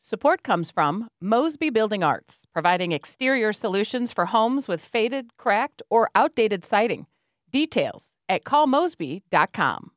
Support comes from Mosby Building Arts, providing exterior solutions for homes with faded, cracked, or outdated siding. Details at callmosby.com.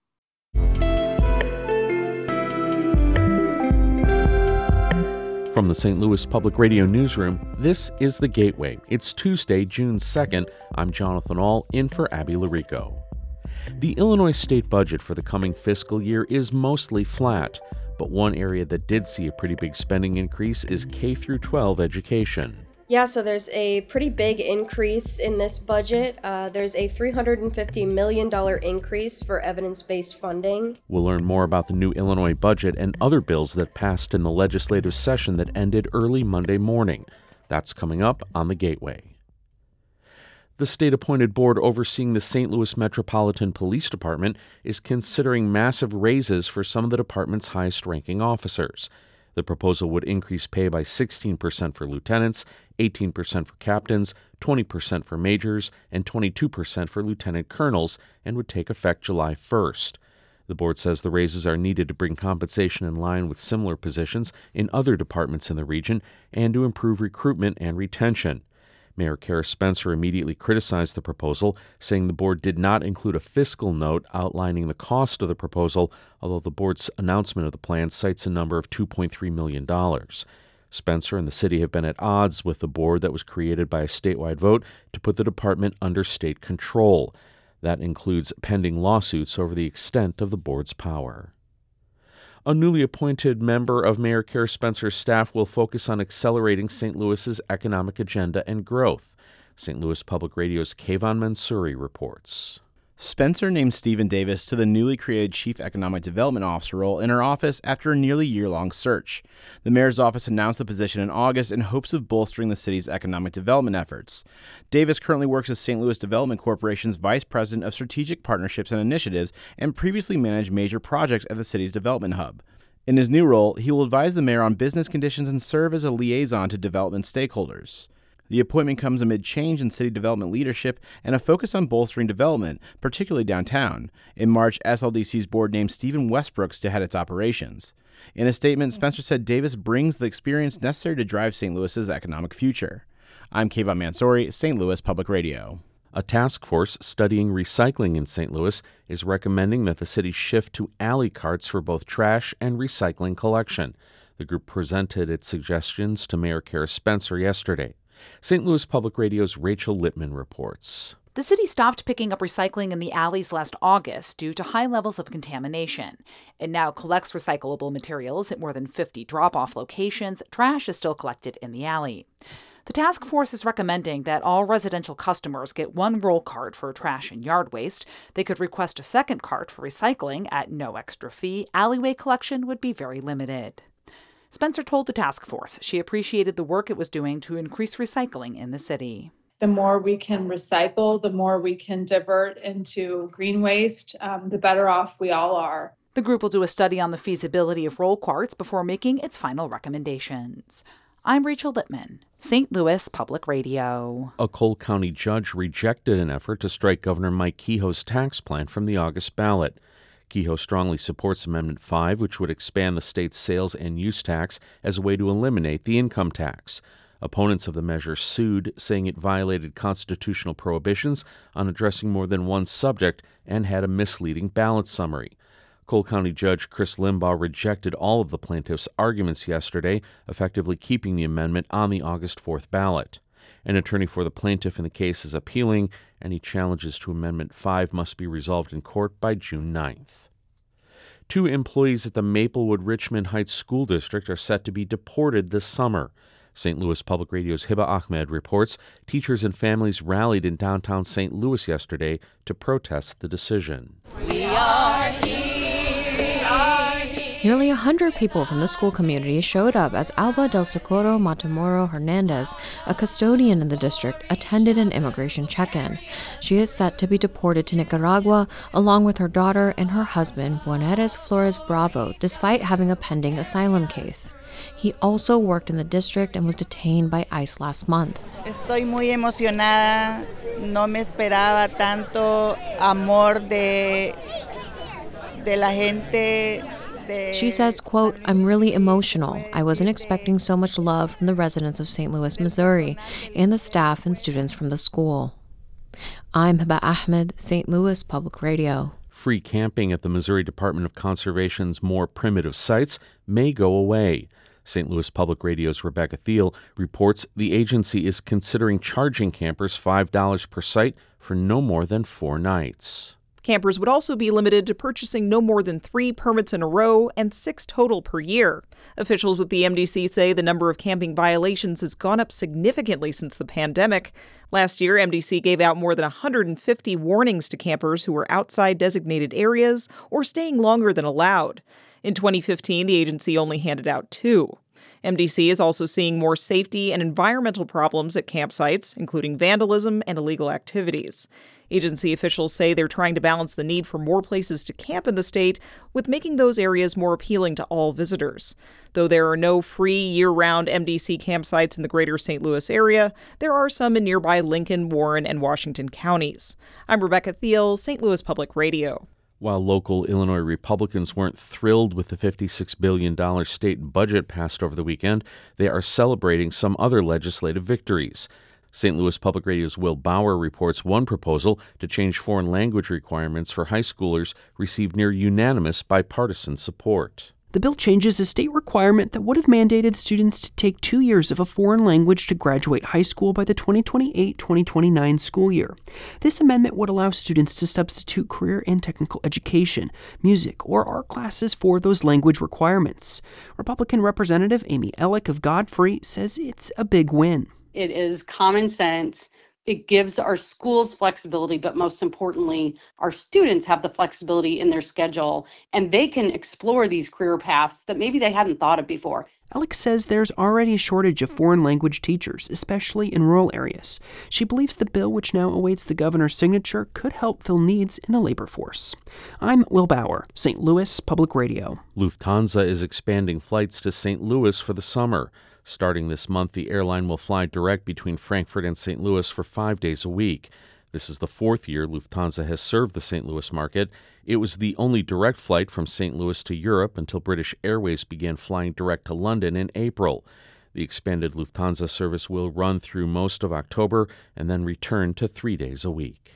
From the St. Louis Public Radio Newsroom, this is The Gateway. It's Tuesday, June 2nd. I'm Jonathan Ahl, in for Abby Larico. The Illinois state budget for the coming fiscal year is mostly flat, but one area that did see a pretty big spending increase is K-12 education. Yeah, so there's a pretty big increase in this budget. There's a $350 million increase for evidence-based funding. We'll learn more about the new Illinois budget and other bills that passed in the legislative session that ended early Monday morning. That's coming up on The Gateway. The state-appointed board overseeing the St. Louis Metropolitan Police Department is considering massive raises for some of the department's highest-ranking officers. The proposal would increase pay by 16% for lieutenants, 18% for captains, 20% for majors, and 22% for lieutenant colonels, and would take effect July 1st. The board says the raises are needed to bring compensation in line with similar positions in other departments in the region and to improve recruitment and retention. Mayor Kara Spencer immediately criticized the proposal, saying the board did not include a fiscal note outlining the cost of the proposal, although the board's announcement of the plan cites a number of $2.3 million. Spencer and the city have been at odds with the board that was created by a statewide vote to put the department under state control. That includes pending lawsuits over the extent of the board's power. A newly appointed member of Mayor Kara Spencer's staff will focus on accelerating St. Louis's economic agenda and growth. St. Louis Public Radio's Kayvon Mansouri reports. Spencer named Stephen Davis to the newly created Chief Economic Development Officer role in her office after a nearly year-long search. The mayor's office announced the position in August in hopes of bolstering the city's economic development efforts. Davis currently works as St. Louis Development Corporation's Vice President of Strategic Partnerships and Initiatives and previously managed major projects at the city's development hub. In his new role, he will advise the mayor on business conditions and serve as a liaison to development stakeholders. The appointment comes amid change in city development leadership and a focus on bolstering development, particularly downtown. In March, SLDC's board named Stephen Westbrooks to head its operations. In a statement, Spencer said Davis brings the experience necessary to drive St. Louis's economic future. I'm Kayvon Mansouri, St. Louis Public Radio. A task force studying recycling in St. Louis is recommending that the city shift to alley carts for both trash and recycling collection. The group presented its suggestions to Mayor Kara Spencer yesterday. St. Louis Public Radio's Rachel Littman reports. The city stopped picking up recycling in the alleys last August due to high levels of contamination. It now collects recyclable materials at more than 50 drop-off locations. Trash is still collected in the alley. The task force is recommending that all residential customers get one roll cart for trash and yard waste. They could request a second cart for recycling at no extra fee. Alleyway collection would be very limited. Spencer told the task force she appreciated the work it was doing to increase recycling in the city. The more we can recycle, the more we can divert into green waste, the better off we all are. The group will do a study on the feasibility of roll carts before making its final recommendations. I'm Rachel Littman, St. Louis Public Radio. A Cole County judge rejected an effort to strike Governor Mike Kehoe's tax plan from the August ballot. Kehoe strongly supports Amendment 5, which would expand the state's sales and use tax as a way to eliminate the income tax. Opponents of the measure sued, saying it violated constitutional prohibitions on addressing more than one subject and had a misleading ballot summary. Cole County Judge Chris Limbaugh rejected all of the plaintiffs' arguments yesterday, effectively keeping the amendment on the August 4th ballot. An attorney for the plaintiff in the case is appealing. Any challenges to Amendment 5 must be resolved in court by June 9th. 2 employees at the Maplewood Richmond Heights School District are set to be deported this summer. St. Louis Public Radio's Hiba Ahmed reports teachers and families rallied in downtown St. Louis yesterday to protest the decision. We are here. Nearly 100 people from the school community showed up as Alba del Socorro Matamoro Hernandez, a custodian in the district, attended an immigration check-in. She is set to be deported to Nicaragua along with her daughter and her husband, Juaneres Flores Bravo, despite having a pending asylum case. He also worked in the district and was detained by ICE last month. Estoy muy emocionada. No me esperaba tanto amor de la gente She says, quote, "I'm really emotional. I wasn't expecting so much love from the residents of St. Louis, Missouri, and the staff and students from the school." I'm Haba Ahmed, St. Louis Public Radio. Free camping at the Missouri Department of Conservation's more primitive sites may go away. St. Louis Public Radio's Rebecca Thiel reports the agency is considering charging campers $5 per site for no more than 4 nights. Campers would also be limited to purchasing no more than 3 permits in a row and 6 total per year. Officials with the MDC say the number of camping violations has gone up significantly since the pandemic. Last year, MDC gave out more than 150 warnings to campers who were outside designated areas or staying longer than allowed. In 2015, the agency only handed out 2. MDC is also seeing more safety and environmental problems at campsites, including vandalism and illegal activities. Agency officials say they're trying to balance the need for more places to camp in the state with making those areas more appealing to all visitors. Though there are no free year-round MDC campsites in the greater St. Louis area, there are some in nearby Lincoln, Warren, and Washington counties. I'm Rebecca Thiel, St. Louis Public Radio. While local Illinois Republicans weren't thrilled with the $56 billion state budget passed over the weekend, they are celebrating some other legislative victories. St. Louis Public Radio's Will Bauer reports one proposal to change foreign language requirements for high schoolers received near unanimous bipartisan support. The bill changes a state requirement that would have mandated students to take 2 years of a foreign language to graduate high school by the 2028-2029 school year. This amendment would allow students to substitute career and technical education, music, or art classes for those language requirements. Republican Representative Amy Ellick of Godfrey says it's a big win. It is common sense. It gives our schools flexibility, but most importantly, our students have the flexibility in their schedule, and they can explore these career paths that maybe they hadn't thought of before. Alex says there's already a shortage of foreign language teachers, especially in rural areas. She believes the bill, which now awaits the governor's signature, could help fill needs in the labor force. I'm Will Bauer, St. Louis Public Radio. Lufthansa is expanding flights to St. Louis for the summer. Starting this month, the airline will fly direct between Frankfurt and St. Louis for 5 days a week. This is the 4th year Lufthansa has served the St. Louis market. It was the only direct flight from St. Louis to Europe until British Airways began flying direct to London in April. The expanded Lufthansa service will run through most of October and then return to 3 days a week.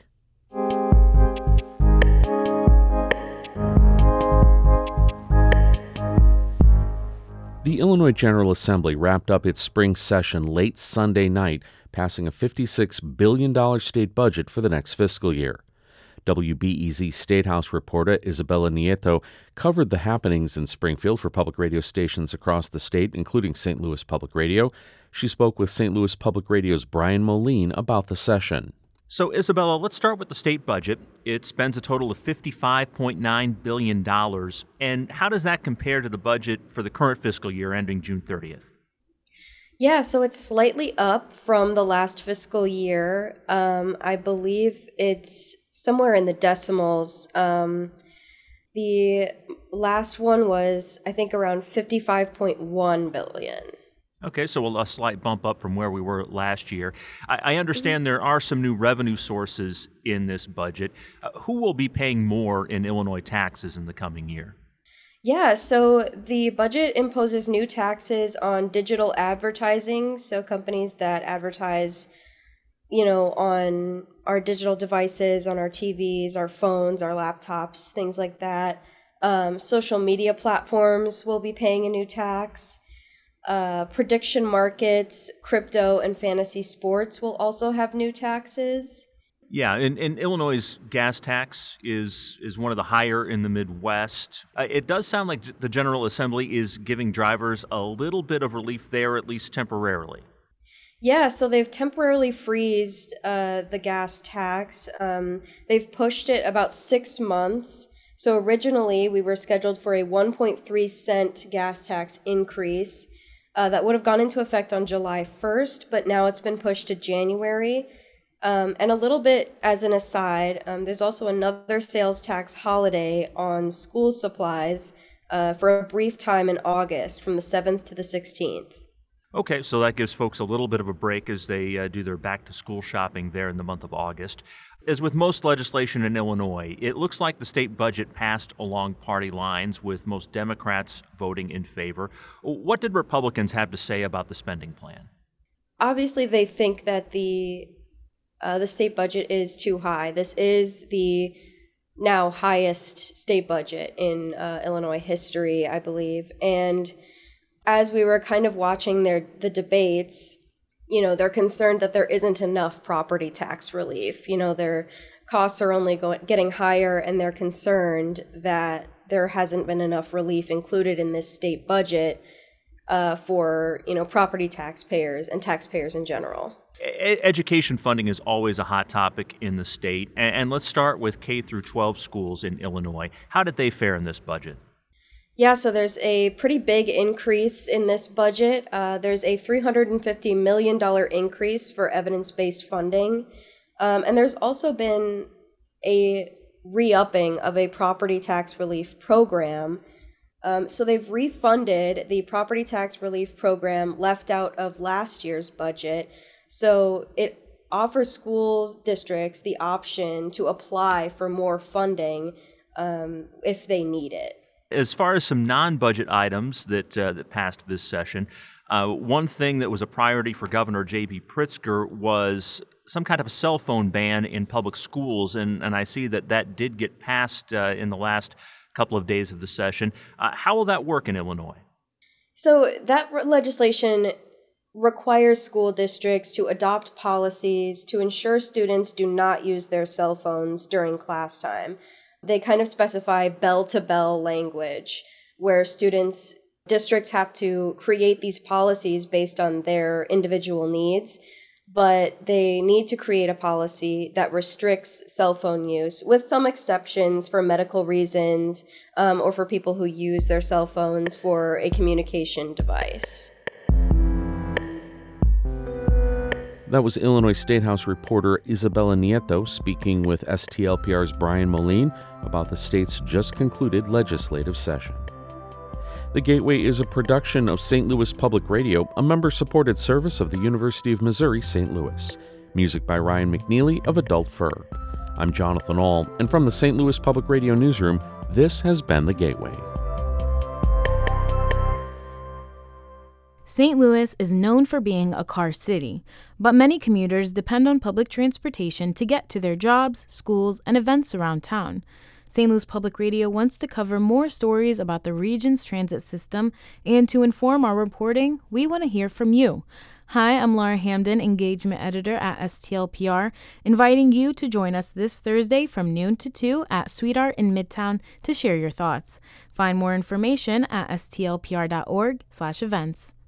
The Illinois General Assembly wrapped up its spring session late Sunday night, passing a $56 billion state budget for the next fiscal year. WBEZ State House reporter Isabella Nieto covered the happenings in Springfield for public radio stations across the state, including St. Louis Public Radio. She spoke with St. Louis Public Radio's Brian Moline about the session. So, Isabella, let's start with the state budget. It spends a total of $55.9 billion. And how does that compare to the budget for the current fiscal year ending June 30th? Yeah, so it's slightly up from the last fiscal year. I believe it's somewhere in the decimals. The last one was, I think, around $55.1 billion. Okay, so a slight bump up from where we were last year. I understand there are some new revenue sources in this budget. Who will be paying more in Illinois taxes in the coming year? Yeah, so the budget imposes new taxes on digital advertising, so companies that advertise, on our digital devices, on our TVs, our phones, our laptops, things like that. Social media platforms will be paying a new tax. Prediction markets, crypto, and fantasy sports will also have new taxes. Yeah, and Illinois' gas tax is one of the higher in the Midwest. It does sound like the General Assembly is giving drivers a little bit of relief there, at least temporarily. Yeah, so they've temporarily freezed the gas tax. They've pushed it about 6 months. So originally, we were scheduled for a 1.3 cent gas tax increase. That would have gone into effect on July 1st, but now it's been pushed to January. And a little bit as an aside, there's also another sales tax holiday on school supplies for a brief time in August from the 7th to the 16th. Okay, so that gives folks a little bit of a break as they do their back-to-school shopping there in the month of August. As with most legislation in Illinois, it looks like the state budget passed along party lines, with most Democrats voting in favor. What did Republicans have to say about the spending plan? Obviously, they think that the state budget is too high. This is the now highest state budget in Illinois history, I believe. And as we were kind of watching the debates, they're concerned that there isn't enough property tax relief. Their costs are only getting higher, and they're concerned that there hasn't been enough relief included in this state budget for, property taxpayers and taxpayers in general. Education funding is always a hot topic in the state. And let's start with K through 12 schools in Illinois. How did they fare in this budget? Yeah, so there's a pretty big increase in this budget. There's a $350 million increase for evidence-based funding. And there's also been a re-upping of a property tax relief program. So they've refunded the property tax relief program left out of last year's budget. So it offers school districts the option to apply for more funding if they need it. As far as some non-budget items that passed this session, one thing that was a priority for Governor J.B. Pritzker was some kind of a cell phone ban in public schools, and I see that did get passed in the last couple of days of the session. How will that work in Illinois? So that legislation requires school districts to adopt policies to ensure students do not use their cell phones during class time. They kind of specify bell-to-bell language, where districts have to create these policies based on their individual needs, but they need to create a policy that restricts cell phone use, with some exceptions for medical reasons or for people who use their cell phones for a communication device. That was Illinois State House reporter Isabella Nieto speaking with STLPR's Brian Moline about the state's just concluded legislative session. The Gateway is a production of St. Louis Public Radio, a member-supported service of the University of Missouri St. Louis. Music by Ryan McNeely of Adult Fur. I'm Jonathan Ahl, and from the St. Louis Public Radio newsroom, this has been The Gateway. St. Louis is known for being a car city, but many commuters depend on public transportation to get to their jobs, schools, and events around town. St. Louis Public Radio wants to cover more stories about the region's transit system, and to inform our reporting, we want to hear from you. Hi, I'm Laura Hamden, Engagement Editor at STLPR, inviting you to join us this Thursday from noon to 2 at Sweetart in Midtown to share your thoughts. Find more information at stlpr.org/events.